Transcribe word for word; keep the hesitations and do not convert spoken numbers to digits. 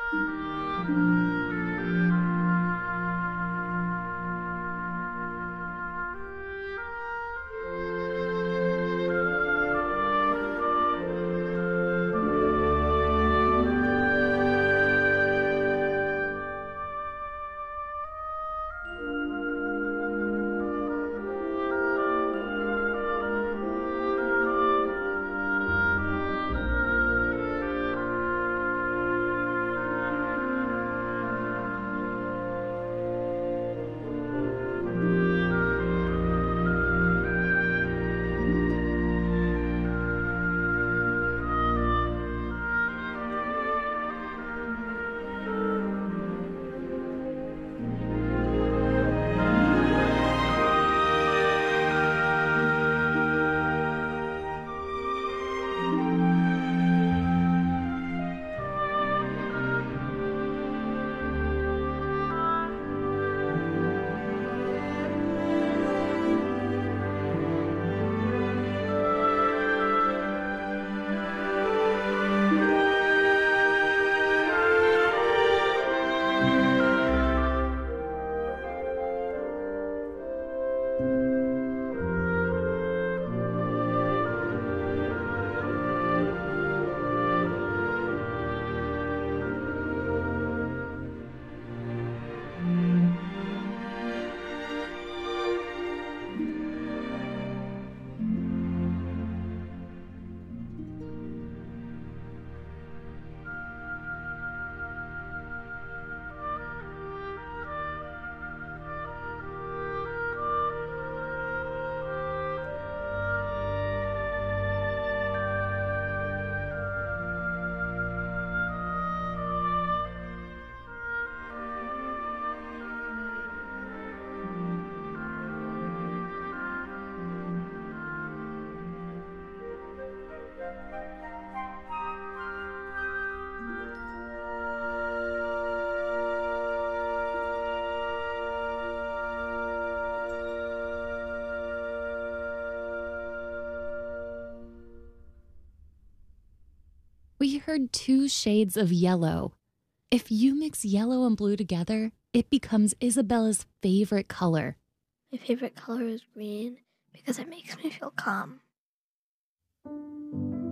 We heard two shades of yellow. If you mix yellow and blue together, it becomes Isabella's favorite color. My favorite color is green because it makes me feel calm.